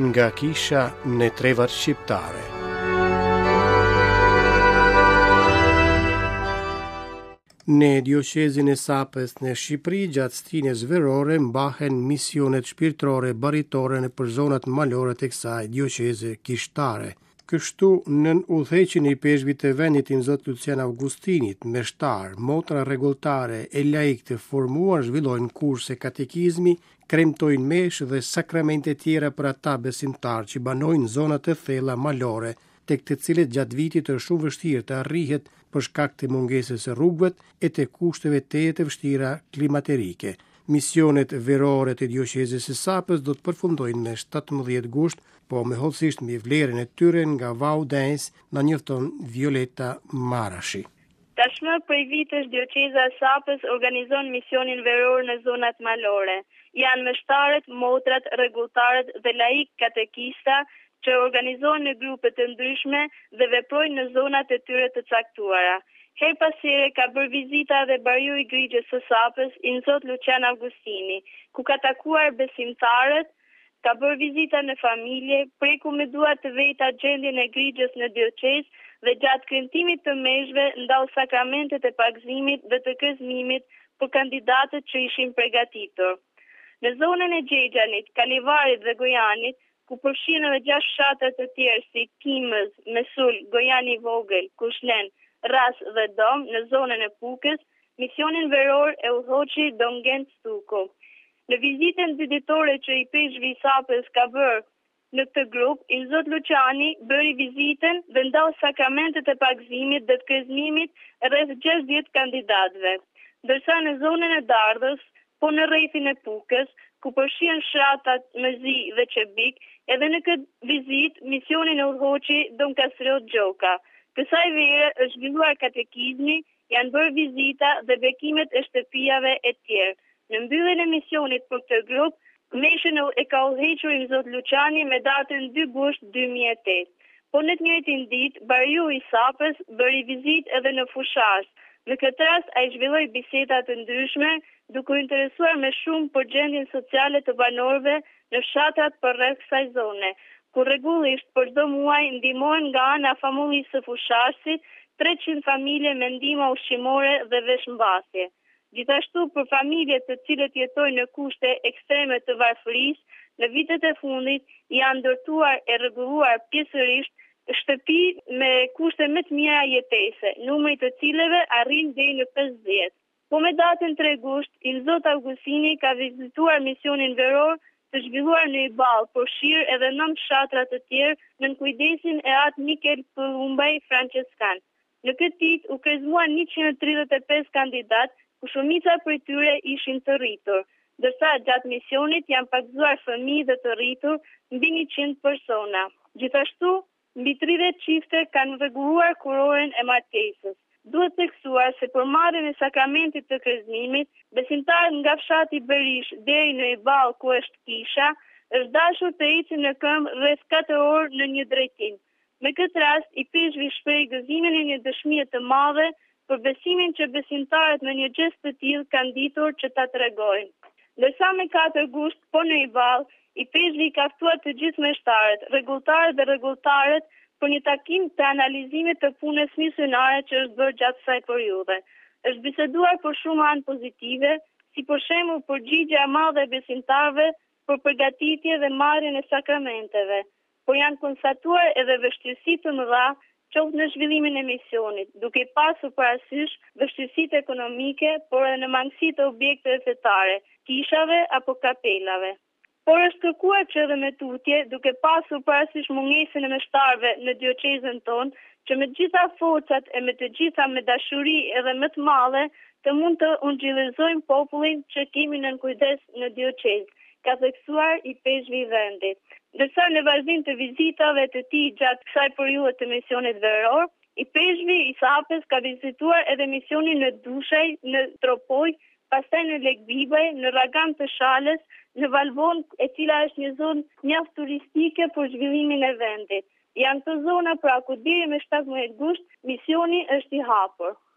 nga kisha në trevat shqiptare. Në diocezin e Sapës në Shqipëri, gjatë stinjes verore mbahen misionet shpirtërore baritore në për zonat malore të kësaj dioceze kishtare. Kështu, nën udhëheqjen e peshqve të vendit i Zot Lucian Augustinit, meshtar, motra rregulltare e laik të formuar zhvillojnë kurse katekizmi, kremtojnë meshë dhe sakramente tjera për ata besimtar që banojnë zonat e thella malore, tek të cilët gjatë vitit është shumë vështirë të arrihet për shkak të mungesës së rrugëve e të kushteve të vështira klimaterike. Misionet verore të diocezës së Sapës do të përfundojnë me 17 gusht, po me hollësisht mbi vlerën e tyre nga Vaudens, na njofton Violeta Marashi. Tashmë prej vitesh dioceza e Sapës organizon misionin veror në zonat malore. Janë meshtarët, motrat, rregulltarët dhe laik katekista që organizohen në grupe të ndryshme dhe veprojnë në zonat e tyre të caktuara. Her pas here ka bërë vizita dhe bariu i Grigjes së Sapës, i Zot Lucian Augustini, ku ka takuar besimtarët, ka bërë vizita në familje, preku me dua të veta gjendjen e Grigjes në diocezë dhe gjatë kremtimit të meshëve ndau sakramentet e pagëzimit dhe të krizmimit për kandidatët që ishin përgatitur. Në zonën e Gjegjanit, Kalivarit dhe Gojanit, ku përfshihen edhe 6 fshatra të tjerë si Kimës, Mesul, Gojani i Vogël, Kushnen, Ras dhe Dom në zonën e Pukës, misionin veror e udhëhoqi Dongen Stuko. Në vizitën vizitore që i peshqve i Sapës ka bërë në këtë grup, i Zot Luciani bëri vizitën dhe ndau sakramentet e pagëzimit dhe të krizmimit rreth 60 kandidatëve. Ndërsa në zonën e Dardhës, po në rrethin e Pukës, ku përfshihen fshatrat Mezi dhe Çebik, edhe në këtë vizitë misionin e udhëhoqi Don Kastriot Gjoka. Kësaj vere është zhvilluar katekizmi, janë bërë vizita dhe bekimet e shtëpiave e tjerë. Në mbylljen e misionit për këtë grup, meshën e ka udhëhequr i Zot Luciani me datën 2 gusht 2008. Po në të njëjtin ditë, bariu i Sapës bëri vizitë edhe në Fushas. Në këtë rast ai zhvilloi biseda të ndryshme, duke u interesuar më shumë për gjendjen sociale të banorëve në fshatrat përreth kësaj zone, ku rregullisht për çdo muaj ndihmohen nga ana famullisë së Fushasit 300 familje me ndihmë ushqimore dhe veshmbasje. Gjithashtu për familjet të cilët jetojnë në kushte ekstreme të varfërisë, në vitet e fundit janë ndërtuar e rregulluar pjesërisht shtëpi me kushte më të mira jetese, numri të cilëve arrin deri në 50. Po me datën 3 gusht, i Zot Augustini ka vizituar misionin veror të zhvilluar në Iball, përfshirë edhe 9 fshatra të tjerë nën kujdesin e atë Mikel Pëllumbaj Franceskan. Në këtë ditë u krizmuan 135 kandidat, ku shumica prej tyre ishin të rritur, ndërsa gjatë misionit janë pagëzuar fëmijë dhe të rritur mbi 100 persona. Gjithashtu, mbi 30 çifte kanë rregulluar kuroren e martesës. Duhet theksuar se për marrjen e sakramentit të krizmimit, besimtarët nga fshati Berish deri në Iball, ku është kisha, është dashur të ecin në këmbë rreth 4 orë në një drejtim. Me këtë rast, i peshqve shpreh gëzimin e një dëshmie të madhe për besimin që besimtarët me një gjest të tillë kanë ditur që ta tregojnë. Ndërsa me 4 gusht, po në Iball, i peshqve i kaftuar të gjithë meshtarët, rregulltarët dhe rregulltarët për një takim të analizimit të punës misionare që është bërë gjatë kësaj periudhe. Është biseduar për shumë anë pozitive, si për shembull përgjigjja e madhe e besimtarëve për përgatitje dhe marrjen e sakramenteve, por janë konstatuar edhe vështirësi të mëdha qoftë në zhvillimin e misionit, duke pasur parasysh vështirësitë ekonomike, por edhe në mangësi të objekteve fetare, kishave apo kapelave. Por është kërkuar që edhe me tutje, duke pasur parasysh mungesën e meshtarëve në diocezën tonë, që me të gjitha forcat e me të gjitha me dashuri edhe më të madhe, të mund të ungjillëzojmë popullin që kemi nën kujdes në diocezë, ka theksuar i peshqve i vendit. Ndërsa në vazhdim të vizitave të tij gjatë kësaj periudhe të misionit veror, i peshqve i Sapës ka vizituar edhe misionin në Dushaj, në Tropoj, pastaj në Lekbibaj, në Ragam të Shalës, në Valvon, e cila është një zonë mjaft turistike për zhvillimin e vendit. Janë të zona pra ku deri me 17 gusht misioni është i hapur.